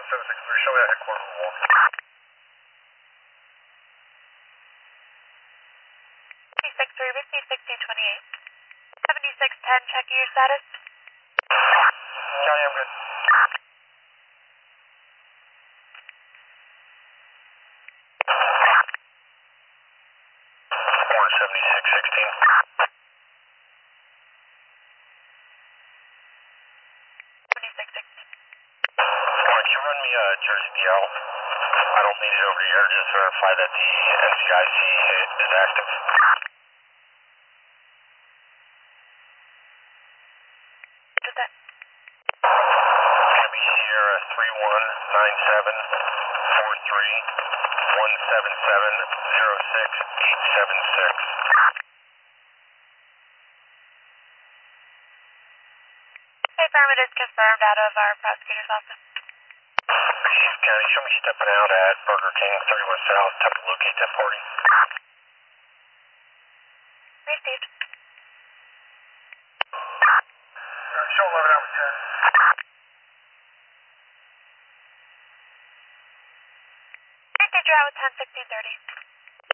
1763, show me that headquarters wall. 63, receive 1628. 7610, checking your status. County, I'm good. 7616. 7616. Can you run me Jersey DL? I don't need it over here. Just verify that the NCIC is active. Did that? It's going to be Sierra 3197-177-06876. Affirmative is confirmed out of our prosecutor's office. County, show me stepping out at Burger King, 31 South, time to locate that party. Received. Show 11 out with 10. Received, you're out with 10, 1630.